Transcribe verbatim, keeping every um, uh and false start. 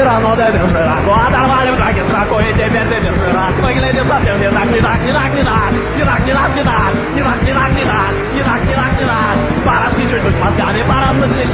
tirando de desesperaco, a dar vale para que saco y te pierde de desesperaco, y le desafío de la quina, quina, quina, quina, quina, quina, quina, quina, quina, quina, quina, quina, para si yo soy más grande, para si